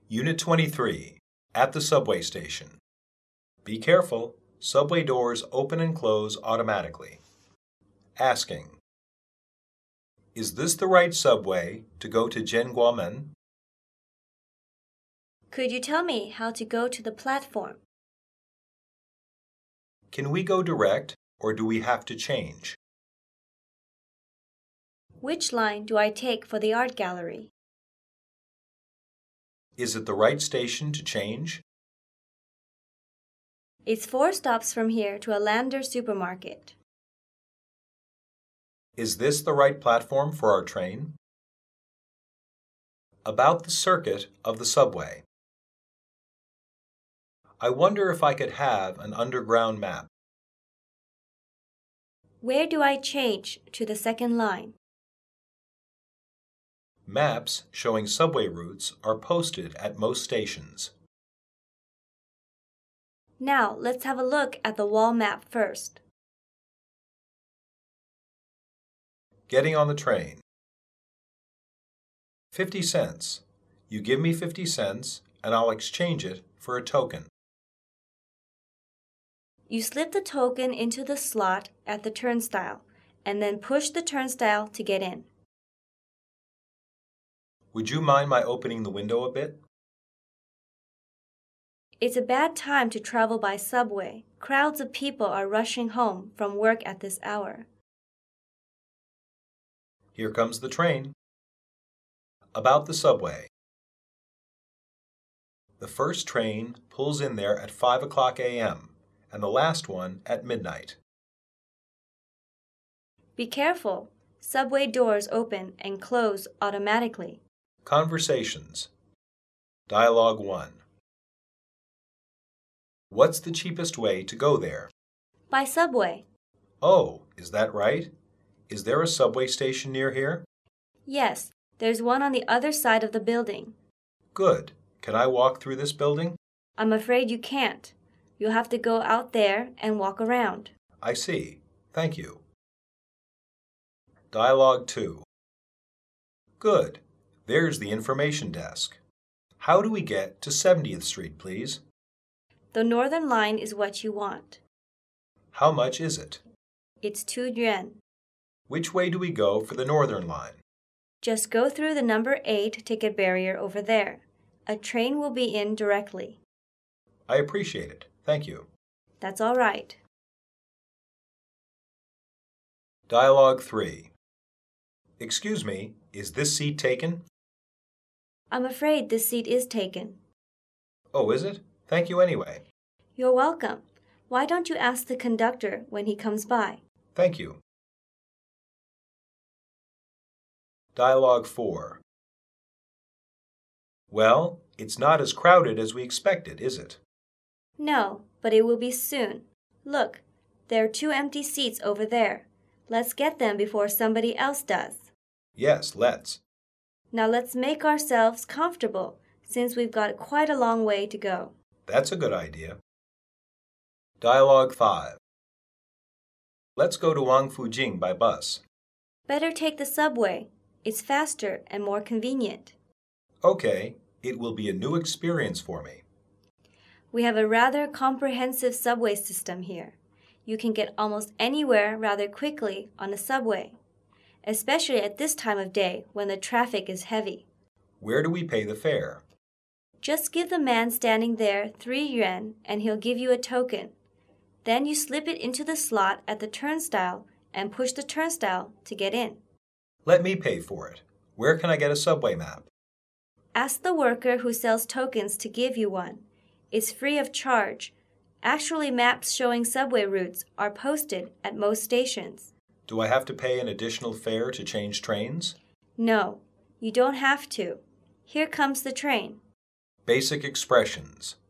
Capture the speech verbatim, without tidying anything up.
Unit twenty-three, at the subway station. Be careful, subway doors open and close automatically. Asking, is this the right subway to go to Jianguomen? Could you tell me how to go to the platform? Can we go direct or do we have to change? Which line do I take for the art gallery? Is it the right station to change? It's four stops from here to a Lander supermarket. Is this the right platform for our train? About the circuit of the subway. I wonder if I could have an underground map. Where do I change to the second line? Maps showing subway routes are posted at most stations. Now let's have a look at the wall map first. Getting on the train. fifty cents. You give me fifty cents and I'll exchange it for a token. You slip the token into the slot at the turnstile and then push the turnstile to get in. Would you mind my opening the window a bit? It's a bad time to travel by subway. Crowds of people are rushing home from work at this hour. Here comes the train. About the subway. The first train pulls in there at five o'clock a m and the last one at midnight. Be careful. Subway doors open and close automatically. Conversations. Dialogue one. What's the cheapest way to go there? By subway. Oh, is that right? Is there a subway station near here? Yes, there's one on the other side of the building. Good. Can I walk through this building? I'm afraid you can't. You'll have to go out there and walk around. I see. Thank you. Dialogue two. Good. There's the information desk. How do we get to seventieth Street, please? The northern line is what you want. How much is it? It's two yuan. Which way do we go for the northern line? Just go through the number eight ticket barrier over there. A train will be in directly. I appreciate it. Thank you. That's all right. Dialogue three. Excuse me, is this seat taken? I'm afraid this seat is taken. Oh, is it? Thank you anyway. You're welcome. Why don't you ask the conductor when he comes by? Thank you. Dialogue four. Well, it's not as crowded as we expected, is it? No, but it will be soon. Look, there are two empty seats over there. Let's get them before somebody else does. Yes, let's. Now let's make ourselves comfortable, since we've got quite a long way to go. That's a good idea. Dialogue five. Let's go to Wangfujing by bus. Better take the subway. It's faster and more convenient. Okay, it will be a new experience for me. We have a rather comprehensive subway system here. You can get almost anywhere rather quickly on a subway, especially at this time of day when the traffic is heavy. Where do we pay the fare? Just give the man standing there three yuan and he'll give you a token. Then you slip it into the slot at the turnstile and push the turnstile to get in. Let me pay for it. Where can I get a subway map? Ask the worker who sells tokens to give you one. It's free of charge. Actually, maps showing subway routes are posted at most stations. Do I have to pay an additional fare to change trains? No, you don't have to. Here comes the train. Basic expressions.